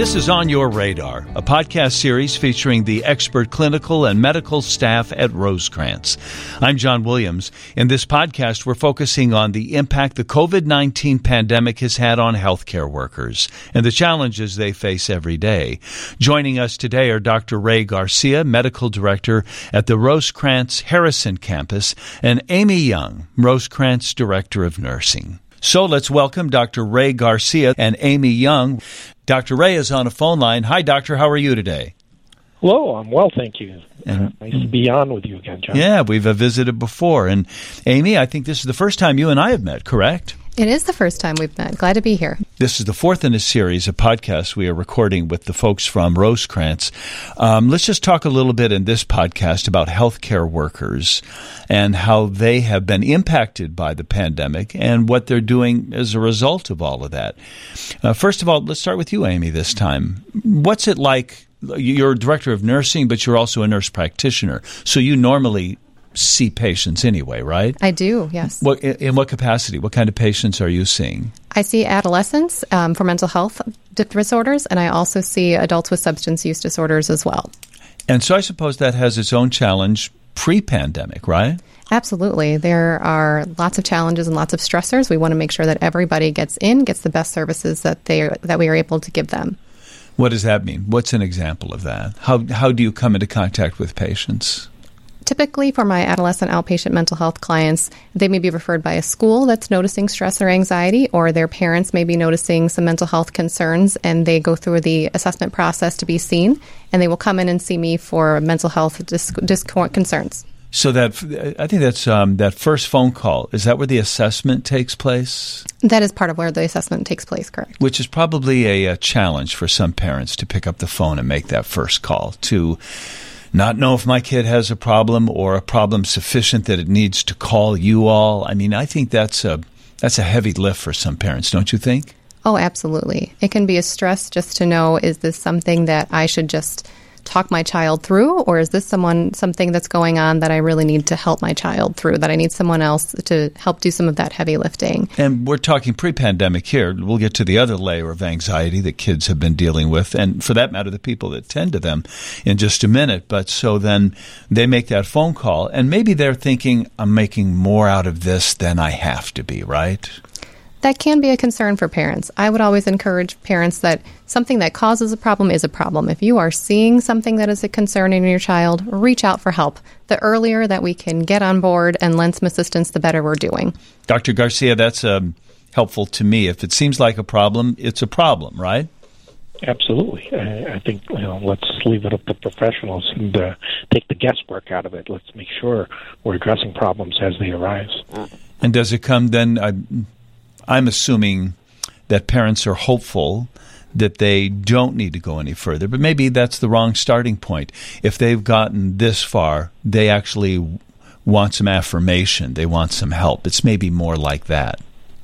This is On Your Radar, a podcast series featuring the expert clinical and medical staff at Rosecrance. I'm John Williams. In this podcast, we're focusing on the impact the COVID-19 pandemic has had on healthcare workers and the challenges they face every day. Joining us today are Dr. Ray Garcia, Medical Director at the Rosecrance Harrison Campus, and Amy Young, Rosecrance Director of Nursing. So let's welcome Dr. Ray Garcia and Amy Young. Dr. Ray is on a phone line. Hi, Doctor. How are you today? Hello. I'm well, thank you. Nice to be on with you again, John. Yeah, we've visited before. And Amy, I think this is the first time you and I have met, correct? It is the first time we've met. Glad to be here. This is the fourth in a series of podcasts we are recording with the folks from Rosecrance. Let's just talk a little bit in this podcast about healthcare workers and how they have been impacted by the pandemic and what they're doing as a result of all of that. First of all, let's start with you, Amy, this time. What's it like? You're a director of nursing, but you're also a nurse practitioner. So you normally see patients anyway, right? I do, yes. In what capacity? What kind of patients are you seeing? I see adolescents for mental health disorders, and I also see adults with substance use disorders as well. And so I suppose that has its own challenge pre-pandemic, right? Absolutely. There are lots of challenges and lots of stressors. We want to make sure that everybody gets the best services that we are able to give them. What does that mean? What's an example of that? How do you come into contact with patients? Typically, for my adolescent outpatient mental health clients, they may be referred by a school that's noticing stress or anxiety, or their parents may be noticing some mental health concerns, and they go through the assessment process to be seen, and they will come in and see me for mental health concerns. So I think that's that first phone call. Is that where the assessment takes place? That is part of where the assessment takes place, correct. Which is probably a challenge for some parents to pick up the phone and make that first call, to not know if my kid has a problem or a problem sufficient that it needs to call you all. I mean, I think that's a heavy lift for some parents, don't you think? Oh, absolutely. It can be a stress just to know, is this something that I should just talk my child through, or is this something that's going on that I really need to help my child through, that I need someone else to help do some of that heavy lifting? And we're talking pre-pandemic here. We'll get to the other layer of anxiety that kids have been dealing with, and for that matter, the people that tend to them in just a minute. But so then they make that phone call, and maybe they're thinking, I'm making more out of this than I have to be, right? That can be a concern for parents. I would always encourage parents that something that causes a problem is a problem. If you are seeing something that is a concern in your child, reach out for help. The earlier that we can get on board and lend some assistance, the better we're doing. Dr. Garcia, that's helpful to me. If it seems like a problem, it's a problem, right? Absolutely. I think let's leave it up to professionals and take the guesswork out of it. Let's make sure we're addressing problems as they arise. And does it come then? I'm assuming that parents are hopeful that they don't need to go any further, but maybe that's the wrong starting point. If they've gotten this far, they actually want some affirmation. They want some help. It's maybe more like that.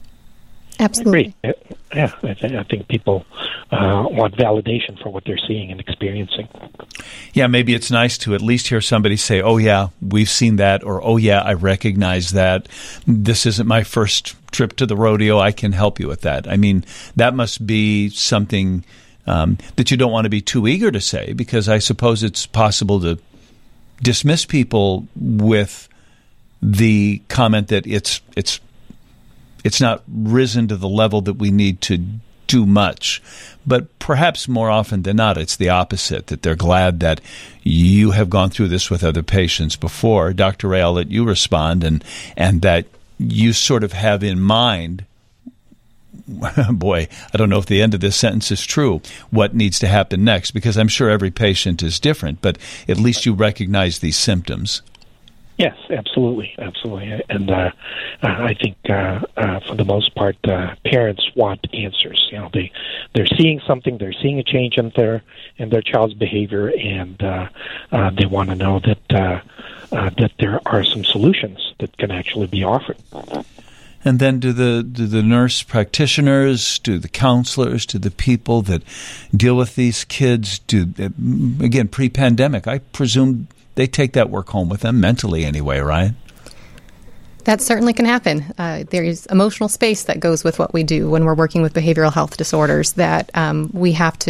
Absolutely. I agree. Yeah, I think people want validation for what they're seeing and experiencing. Yeah, maybe it's nice to at least hear somebody say, oh, yeah, we've seen that, or, oh, yeah, I recognize that. This isn't my first trip to the rodeo. I can help you with that. I mean, that must be something that you don't want to be too eager to say, because I suppose it's possible to dismiss people with the comment that it's not risen to the level that we need to do much. But perhaps more often than not, it's the opposite, that they're glad that you have gone through this with other patients before. Dr. Ray, I'll let you respond, and that you sort of have in mind, boy, I don't know if the end of this sentence is true, what needs to happen next, because I'm sure every patient is different, but at least you recognize these symptoms. Yes, absolutely. And I think for the most part, parents want answers. They're seeing something, they're seeing a change in their child's behavior, and they want to know that there are some solutions that can actually be offered. And then do the nurse practitioners, do the counselors, do the people that deal with these kids, again, pre-pandemic, I presume they take that work home with them, mentally anyway, right? That certainly can happen. There's emotional space that goes with what we do when we're working with behavioral health disorders that we have to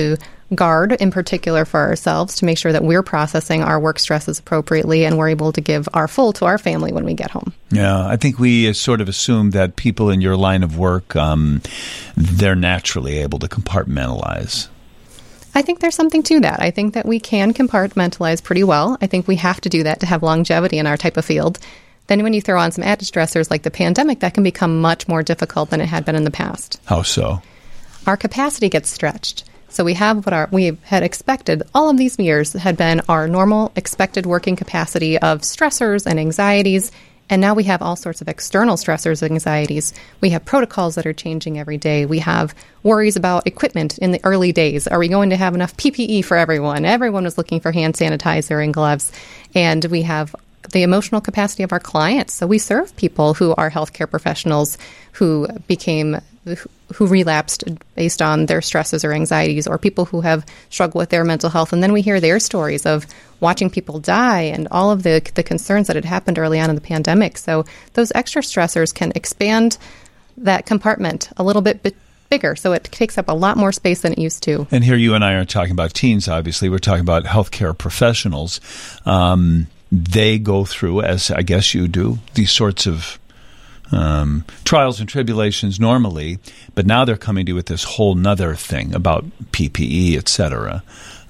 guard in particular for ourselves to make sure that we're processing our work stresses appropriately and we're able to give our full to our family when we get home. Yeah, I think we sort of assume that people in your line of work, they're naturally able to compartmentalize. I think there's something to that. I think that we can compartmentalize pretty well. I think we have to do that to have longevity in our type of field. Then when you throw on some added stressors like the pandemic, that can become much more difficult than it had been in the past. How so? Our capacity gets stretched. So we have what we had expected. All of these years had been our normal expected working capacity of stressors and anxieties. And now we have all sorts of external stressors and anxieties. We have protocols that are changing every day. We have worries about equipment in the early days. Are we going to have enough PPE for everyone? Everyone was looking for hand sanitizer and gloves. And we have the emotional capacity of our clients. So we serve people who are healthcare professionals who relapsed based on their stresses or anxieties, or people who have struggled with their mental health. And then we hear their stories of watching people die and all of the concerns that had happened early on in the pandemic. So those extra stressors can expand that compartment a little bit bigger. So it takes up a lot more space than it used to. And here you and I aren't talking about teens, obviously. We're talking about healthcare professionals. They go through, as I guess you do, these sorts of trials and tribulations normally, but now they're coming to you with this whole nother thing about PPE, et cetera.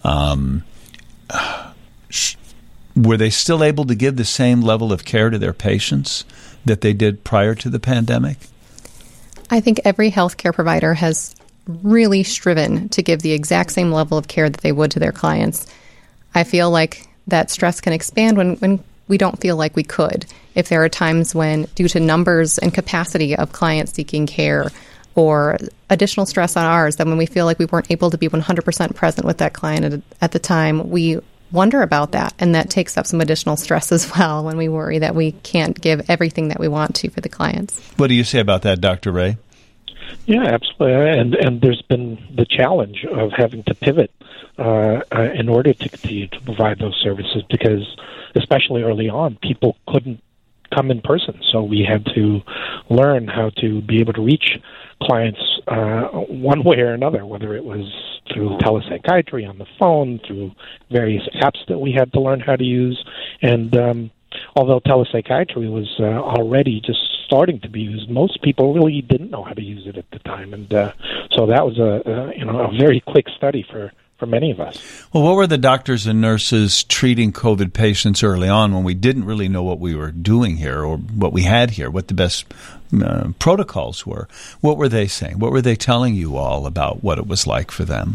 Were they still able to give the same level of care to their patients that they did prior to the pandemic? I think every healthcare provider has really striven to give the exact same level of care that they would to their clients. I feel like that stress can expand when we don't feel like we could. If there are times when, due to numbers and capacity of clients seeking care or additional stress on ours, that when we feel like we weren't able to be 100% present with that client at the time, we wonder about that. And that takes up some additional stress as well when we worry that we can't give everything that we want to for the clients. What do you say about that, Dr. Ray? Yeah, absolutely. And there's been the challenge of having to pivot in order to continue to provide those services, because especially early on, people couldn't come in person. So we had to learn how to be able to reach clients one way or another, whether it was through telepsychiatry on the phone, through various apps that we had to learn how to use. And although telepsychiatry was already just starting to be used, most people really didn't know how to use it at the time. And so that was a very quick study for many of us. Well, what were the doctors and nurses treating COVID patients early on when we didn't really know what we were doing here or what we had here, what the best protocols were? What were they saying? What were they telling you all about what it was like for them?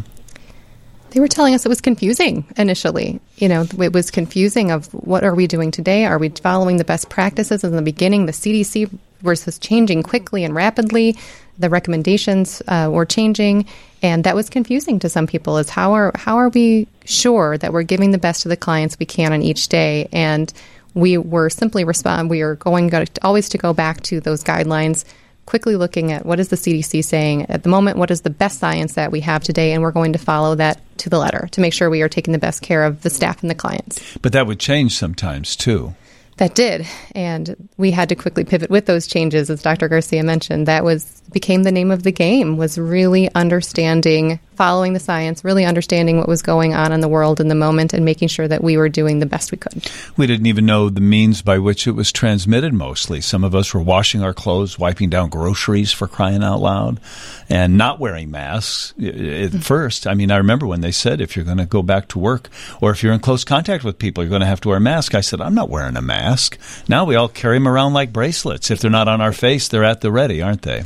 They were telling us it was confusing initially. It was confusing of what are we doing today? Are we following the best practices? In the beginning, the CDC was changing quickly and rapidly. The recommendations were changing, and that was confusing to some people. Is how are we sure that we're giving the best to the clients we can on each day? And we were simply we are going to always to go back to those guidelines, quickly looking at what is the CDC saying at the moment, what is the best science that we have today, and we're going to follow that to the letter to make sure we are taking the best care of the staff and the clients. But that would change sometimes, too. That did, and we had to quickly pivot with those changes, as Dr. Garcia mentioned. That became the name of the game, was really understanding, following the science, really understanding what was going on in the world in the moment and making sure that we were doing the best we could. We didn't even know the means by which it was transmitted mostly. Some of us were washing our clothes, wiping down groceries, for crying out loud, and not wearing masks at first. I mean, I remember when they said, if you're going to go back to work or if you're in close contact with people, you're going to have to wear a mask. I said, I'm not wearing a mask. Now we all carry them around like bracelets. If they're not on our face, they're at the ready, aren't they?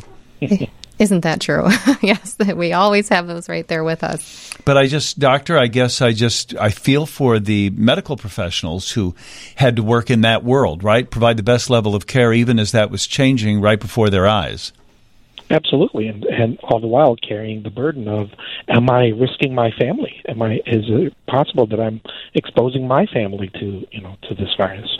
Isn't that true? Yes, we always have those right there with us. But Doctor, I feel for the medical professionals who had to work in that world, right? Provide the best level of care even as that was changing right before their eyes. Absolutely, and all the while carrying the burden of, am I risking my family? Is it possible that I'm exposing my family to this virus?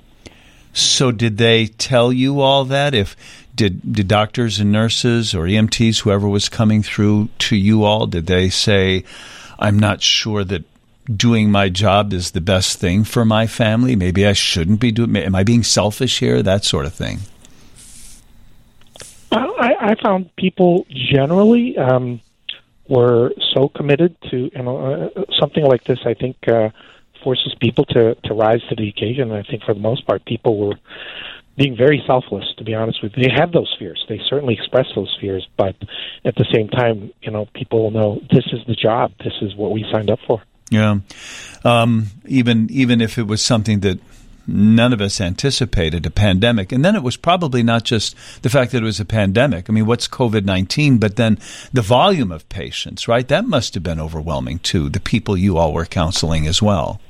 So did they tell you all that? Did doctors and nurses or EMTs, whoever was coming through to you all, did they say, I'm not sure that doing my job is the best thing for my family? Maybe I shouldn't be doing, am I being selfish here? That sort of thing. I found people generally we're so committed to, something like this, I think, forces people to rise to the occasion. And I think for the most part, people were being very selfless, to be honest with you. They had those fears. They certainly expressed those fears. But at the same time, people know this is the job. This is what we signed up for. Yeah. Even if it was something that none of us anticipated, a pandemic. And then it was probably not just the fact that it was a pandemic. I mean, what's COVID-19? But then the volume of patients, right? That must have been overwhelming, too, the people you all were counseling as well.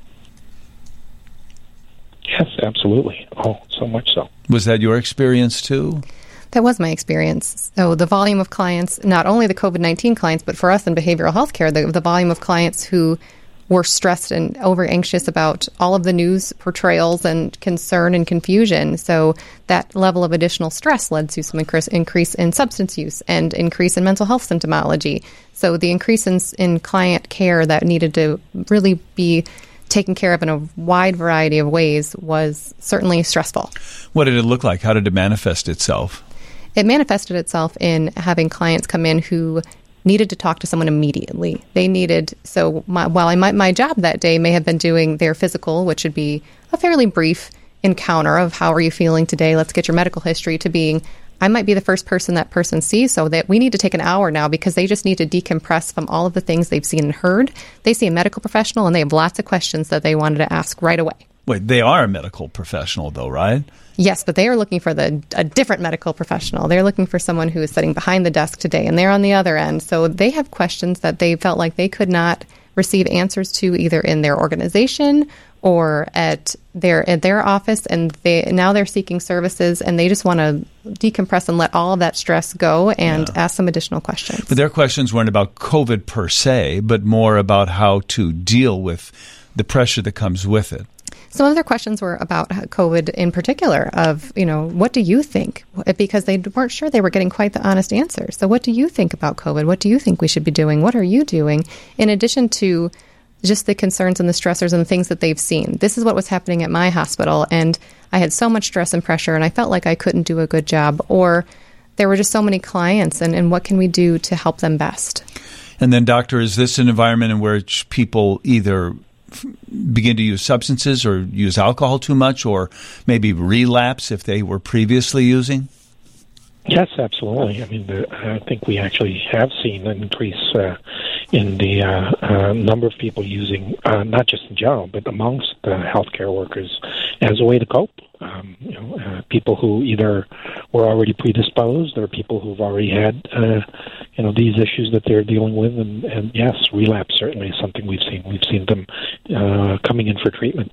Yes, absolutely. Oh, so much so. Was that your experience, too? That was my experience. So the volume of clients, not only the COVID-19 clients, but for us in behavioral health care, the volume of clients who were stressed and over anxious about all of the news portrayals and concern and confusion. So that level of additional stress led to some increase in substance use and increase in mental health symptomology. So the increase in client care that needed to really be taken care of in a wide variety of ways was certainly stressful. What did it look like? How did it manifest itself? It manifested itself in having clients come in who needed to talk to someone immediately. They needed, my job that day may have been doing their physical, which would be a fairly brief encounter of how are you feeling today, let's get your medical history, to being, I might be the first person that person sees, so that we need to take an hour now because they just need to decompress from all of the things they've seen and heard. They see a medical professional and they have lots of questions that they wanted to ask right away. Wait, they are a medical professional though, right? Yes, but they are looking for a different medical professional. They're looking for someone who is sitting behind the desk today, and they're on the other end. So they have questions that they felt like they could not receive answers to either in their organization or at their office, and now they're seeking services, and they just want to decompress and let all of that stress go and ask some additional questions. But their questions weren't about COVID per se, but more about how to deal with the pressure that comes with it. Some of their questions were about COVID in particular of, what do you think? Because they weren't sure they were getting quite the honest answer. So what do you think about COVID? What do you think we should be doing? What are you doing? In addition to just the concerns and the stressors and the things that they've seen. This is what was happening at my hospital, and I had so much stress and pressure, and I felt like I couldn't do a good job. Or there were just so many clients, and what can we do to help them best? And then, doctor, is this an environment in which people either begin to use substances or use alcohol too much, or maybe relapse if they were previously using? Yes, absolutely. I mean, I think we actually have seen an increase in the number of people using, not just in general, but amongst healthcare workers as a way to cope. People who either were already predisposed or people who've already had, these issues that they're dealing with. And yes, relapse certainly is something we've seen. We've seen them coming in for treatment.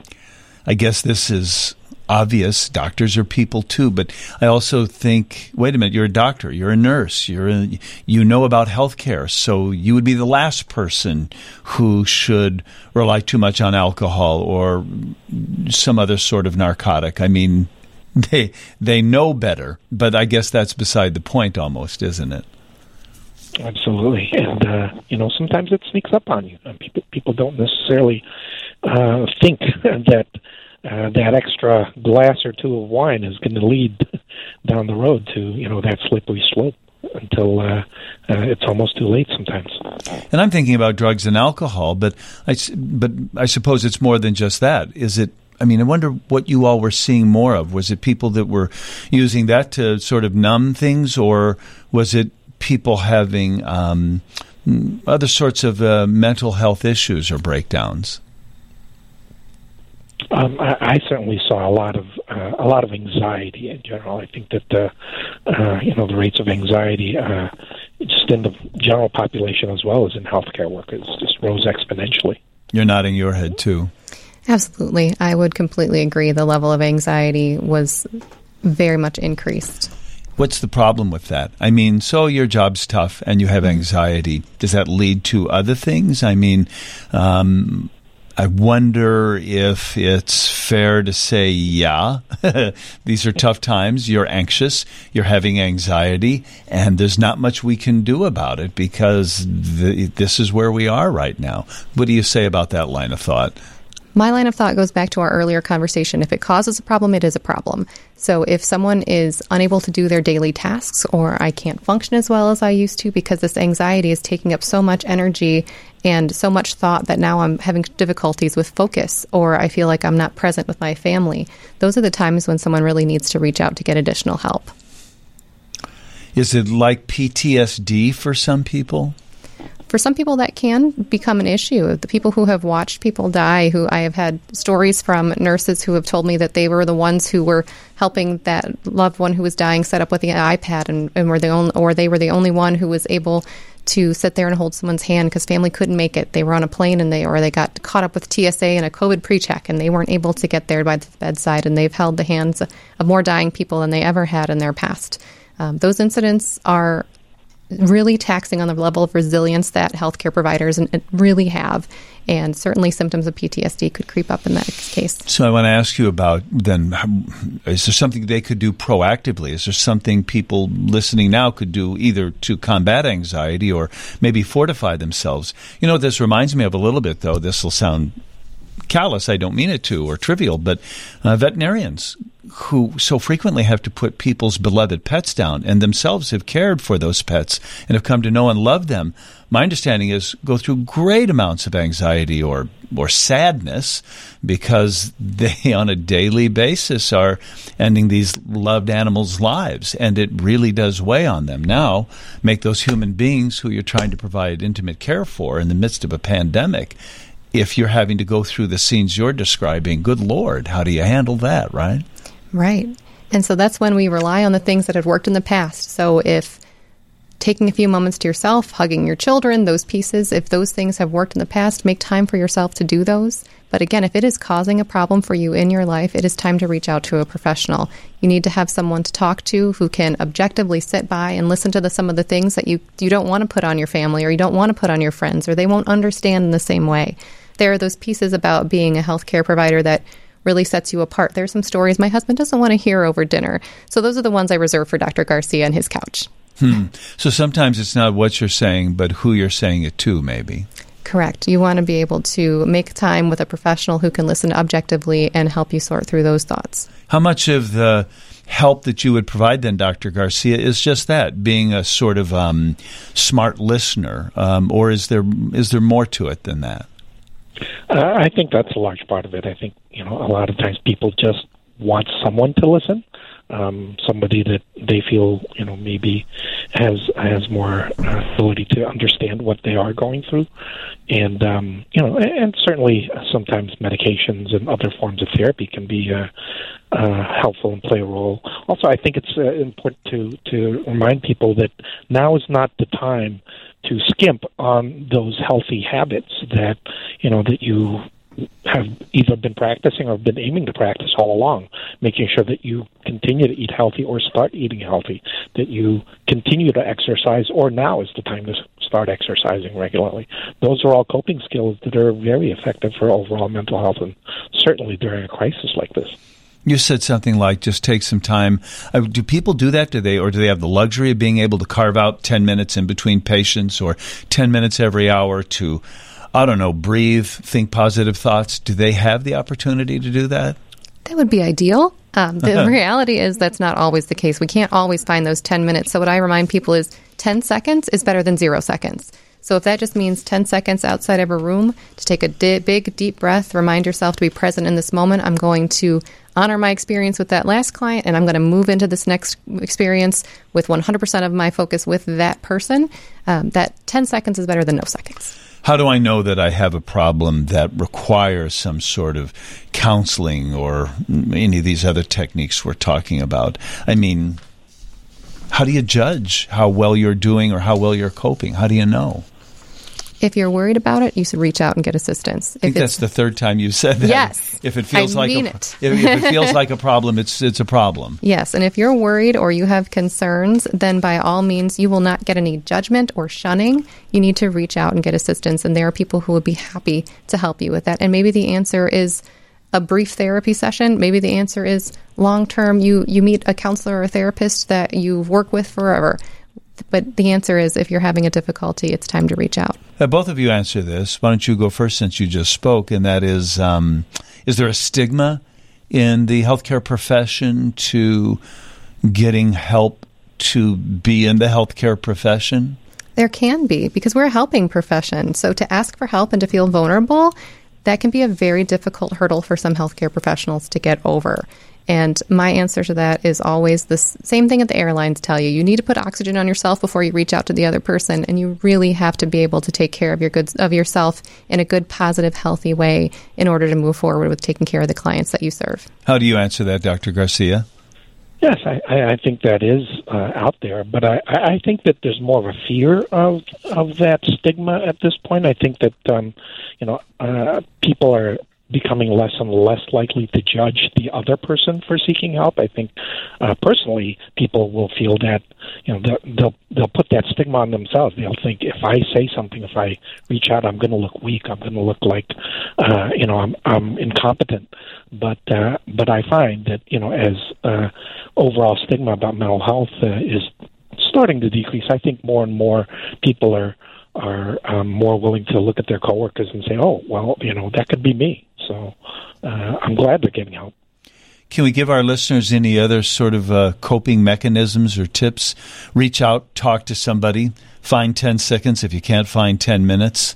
I guess this is obvious. Doctors are people too, but I also think, wait a minute, you're a doctor, you're a nurse, you know about healthcare, so you would be the last person who should rely too much on alcohol or some other sort of narcotic. I mean, they know better, but I guess that's beside the point almost, isn't it? Absolutely. And, sometimes it sneaks up on you. People don't necessarily think that that extra glass or two of wine is going to lead down the road to, that slippery slope until it's almost too late sometimes. And I'm thinking about drugs and alcohol, but I suppose it's more than just that. Is it? I mean, I wonder what you all were seeing more of. Was it people that were using that to sort of numb things, or was it people having other sorts of mental health issues or breakdowns? I certainly saw a lot of anxiety in general. I think that the rates of anxiety just in the general population as well as in healthcare workers just rose exponentially. You're nodding your head too. Absolutely, I would completely agree. The level of anxiety was very much increased. What's the problem with that? I mean, so your job's tough and you have anxiety. Does that lead to other things? I mean, I wonder if it's fair to say, these are tough times. You're anxious, you're having anxiety, and there's not much we can do about it because this is where we are right now. What do you say about that line of thought? My line of thought goes back to our earlier conversation. If it causes a problem, it is a problem. So if someone is unable to do their daily tasks, or I can't function as well as I used to because this anxiety is taking up so much energy and so much thought that now I'm having difficulties with focus, or I feel like I'm not present with my family, those are the times when someone really needs to reach out to get additional help. Is it like PTSD for some people? For some people, that can become an issue. The people who have watched people die, who I have had stories from nurses who have told me that they were the ones who were helping that loved one who was dying set up with the iPad, and were the only, or they were the only one who was able to sit there and hold someone's hand because family couldn't make it. They were on a plane and they got caught up with TSA and a COVID pre-check, and they weren't able to get there by the bedside, and they've held the hands of more dying people than they ever had in their past. Those incidents are really taxing on the level of resilience that healthcare providers really have, and certainly symptoms of PTSD could creep up in that case. So I want to ask you about then, is there something they could do proactively? Is there something people listening now could do either to combat anxiety or maybe fortify themselves? You know, this reminds me of a little bit, though. This will sound callous, I don't mean it to, or trivial, but veterinarians who so frequently have to put people's beloved pets down and themselves have cared for those pets and have come to know and love them, my understanding is go through great amounts of anxiety or sadness because they on a daily basis are ending these loved animals' lives, and it really does weigh on them. Now, make those human beings who you're trying to provide intimate care for in the midst of a pandemic. If you're having to go through the scenes you're describing, good Lord, how do you handle that, right? Right. And so that's when we rely on the things that have worked in the past. So if taking a few moments to yourself, hugging your children, those pieces, if those things have worked in the past, make time for yourself to do those. But again, if it is causing a problem for you in your life, it is time to reach out to a professional. You need to have someone to talk to who can objectively sit by and listen to some of the things that you don't want to put on your family, or you don't want to put on your friends, or they won't understand in the same way. There are those pieces about being a healthcare provider that really sets you apart. There are some stories my husband doesn't want to hear over dinner. So those are the ones I reserve for Dr. Garcia and his couch. So sometimes it's not what you're saying, but who you're saying it to, maybe. Correct. You want to be able to make time with a professional who can listen objectively and help you sort through those thoughts. How much of the help that you would provide then, Dr. Garcia, is just that, being a sort of smart listener, or is there more to it than that? I think that's a large part of it. I think, a lot of times people just want someone to listen, somebody that they feel, maybe has more ability to understand what they are going through. And, and certainly sometimes medications and other forms of therapy can be helpful and play a role. Also, I think it's important to remind people that now is not the time to skimp on those healthy habits that you have either been practicing or been aiming to practice all along, making sure that you continue to eat healthy or start eating healthy, that you continue to exercise, or now is the time to start exercising regularly. Those are all coping skills that are very effective for overall mental health, and certainly during a crisis like this. You said something like just take some time. Do people do that? Do they have the luxury of being able to carve out 10 minutes in between patients or 10 minutes every hour to, I don't know, breathe, think positive thoughts? Do they have the opportunity to do that? That would be ideal. The reality is that's not always the case. We can't always find those 10 minutes. So what I remind people is 10 seconds is better than 0 seconds. So if that just means 10 seconds outside of a room to take a big, deep breath, remind yourself to be present in this moment. I'm going to honor my experience with that last client, and I'm going to move into this next experience with 100% of my focus with that person. That 10 seconds is better than no seconds. How do I know that I have a problem that requires some sort of counseling or any of these other techniques we're talking about? I mean, how do you judge how well you're doing or how well you're coping? How do you know? If you're worried about it, you should reach out and get assistance. I think that's the third time you've said that. Yes. If it feels if it feels like a problem, it's a problem. Yes, and if you're worried or you have concerns, then by all means, you will not get any judgment or shunning. You need to reach out and get assistance, and there are people who would be happy to help you with that. And maybe the answer is a brief therapy session. Maybe the answer is long-term. You meet a counselor or a therapist that you work with forever. But the answer is, if you're having a difficulty, it's time to reach out. Both of you answer this. Why don't you go first, since you just spoke? And that is there a stigma in the healthcare profession to getting help to be in the healthcare profession? There can be, because we're a helping profession. So to ask for help and to feel vulnerable, that can be a very difficult hurdle for some healthcare professionals to get over. And my answer to that is always the same thing that the airlines tell you. You need to put oxygen on yourself before you reach out to the other person, and you really have to be able to take care of yourself in a good, positive, healthy way in order to move forward with taking care of the clients that you serve. How do you answer that, Dr. Garcia? Yes, I think that is out there, but I think that there's more of a fear of that stigma at this point. I think that people are becoming less and less likely to judge the other person for seeking help. I think personally, people will feel that they'll put that stigma on themselves. They'll think, if I say something, if I reach out, I'm going to look weak. I'm going to look like I'm incompetent. But I find that as overall stigma about mental health is starting to decrease, I think more and more people are more willing to look at their coworkers and say, oh, well, that could be me. So I'm glad they're getting help. Can we give our listeners any other sort of coping mechanisms or tips? Reach out, talk to somebody, find 10 seconds if you can't find 10 minutes.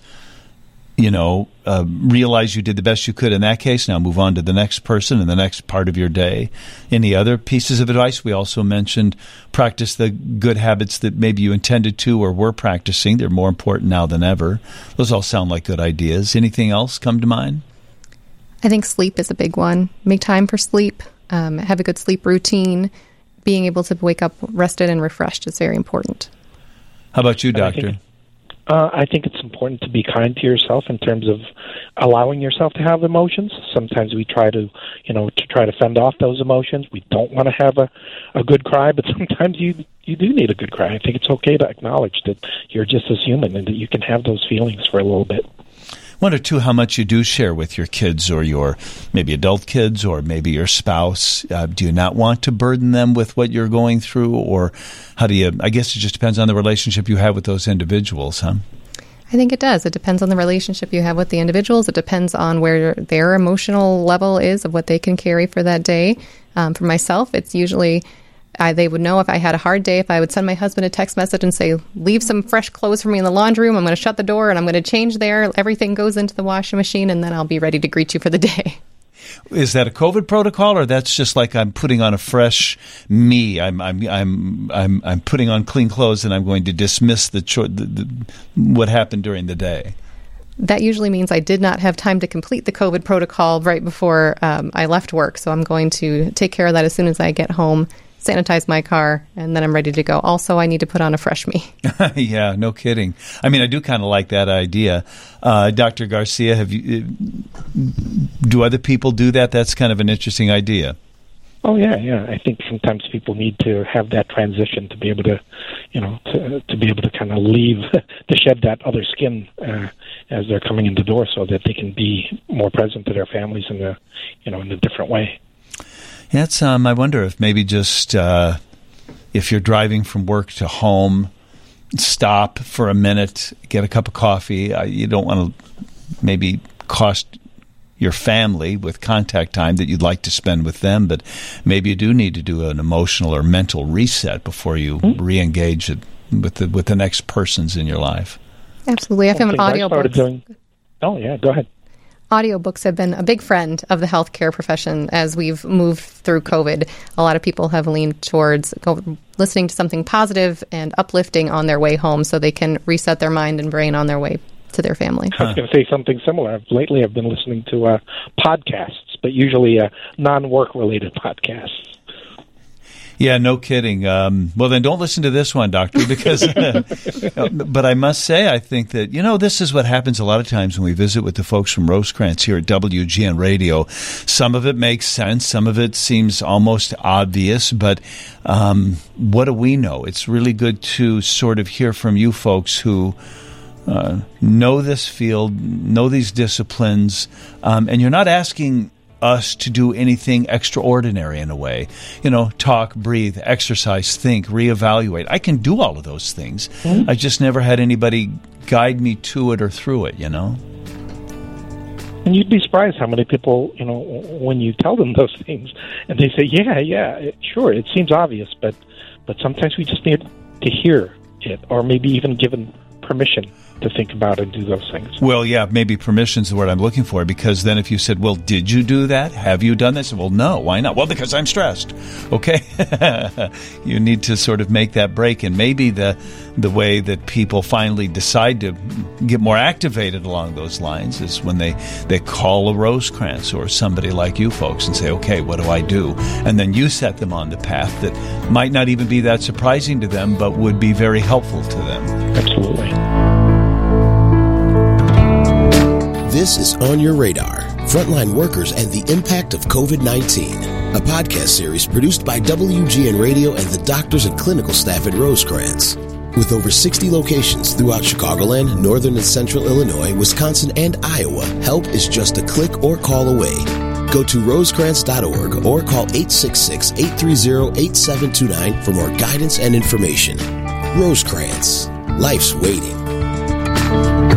Realize you did the best you could in that case. Now move on to the next person and the next part of your day. Any other pieces of advice? We also mentioned practice the good habits that maybe you intended to or were practicing. They're more important now than ever. Those all sound like good ideas. Anything else come to mind? I think sleep is a big one. Make time for sleep. Have a good sleep routine. Being able to wake up rested and refreshed is very important. How about you, Doctor? I think it's important to be kind to yourself in terms of allowing yourself to have emotions. Sometimes we try to fend off those emotions. We don't want to have a good cry, but sometimes you do need a good cry. I think it's okay to acknowledge that you're just as human and that you can have those feelings for a little bit. One or two, how much you do share with your kids or your maybe adult kids or maybe your spouse. Do you not want to burden them with what you're going through? Or how do you, I guess it just depends on the relationship you have with those individuals, huh? I think it does. It depends on the relationship you have with the individuals. It depends on where their emotional level is of what they can carry for that day. For myself, it's usually they would know if I had a hard day, if I would send my husband a text message and say, leave some fresh clothes for me in the laundry room. I'm going to shut the door and I'm going to change there. Everything goes into the washing machine and then I'll be ready to greet you for the day. Is that a COVID protocol, or that's just like I'm putting on a fresh me? I'm putting on clean clothes and I'm going to dismiss what happened during the day. That usually means I did not have time to complete the COVID protocol right before I left work. So I'm going to take care of that as soon as I get home, sanitize my car, and then I'm ready to go. Also, I need to put on a fresh me. Yeah, no kidding. I mean, I do kind of like that idea. Dr. Garcia, do other people do that? That's kind of an interesting idea. Oh, yeah. I think sometimes people need to have that transition to be able to, to be able to kind of leave, to shed that other skin as they're coming in the door so that they can be more present to their families in a different way. Yeah, I wonder if maybe just if you're driving from work to home, stop for a minute, get a cup of coffee. You don't want to maybe cost your family with contact time that you'd like to spend with them, but maybe you do need to do an emotional or mental reset before you re-engage with the next persons in your life. Absolutely. I have an audiobook. Oh, yeah, go ahead. Audiobooks have been a big friend of the healthcare profession as we've moved through COVID. A lot of people have leaned towards listening to something positive and uplifting on their way home so they can reset their mind and brain on their way to their family. I was going to say something similar. Lately I've been listening to podcasts, but usually non-work related podcasts. Yeah, no kidding. Well, then don't listen to this one, Doctor, because but I must say, I think that, this is what happens a lot of times when we visit with the folks from Rosecrans here at WGN Radio. Some of it makes sense. Some of it seems almost obvious, but what do we know? It's really good to sort of hear from you folks who know this field, know these disciplines, and you're not asking us to do anything extraordinary in a way. Talk, breathe, exercise, think, reevaluate. I can do all of those things. I just never had anybody guide me to it or through it, And you'd be surprised how many people, when you tell them those things, and they say, yeah, sure, it seems obvious, but sometimes we just need to hear it, or maybe even given permission to think about and do those things. Well, yeah, maybe permission's the word I'm looking for, because then if you said, well, did you do that? Have you done this? Well, no. Why not? Well, because I'm stressed. Okay. You need to sort of make that break, and maybe the way that people finally decide to get more activated along those lines is when they call a Rosecrance or somebody like you folks and say, okay, what do I do? And then you set them on the path that might not even be that surprising to them, but would be very helpful to them. Absolutely. This is On Your Radar, Frontline Workers and the Impact of COVID-19, a podcast series produced by WGN Radio and the doctors and clinical staff at Rosecrance. With over 60 locations throughout Chicagoland, Northern and Central Illinois, Wisconsin, and Iowa, help is just a click or call away. Go to rosecrance.org or call 866-830-8729 for more guidance and information. Rosecrance. Life's waiting.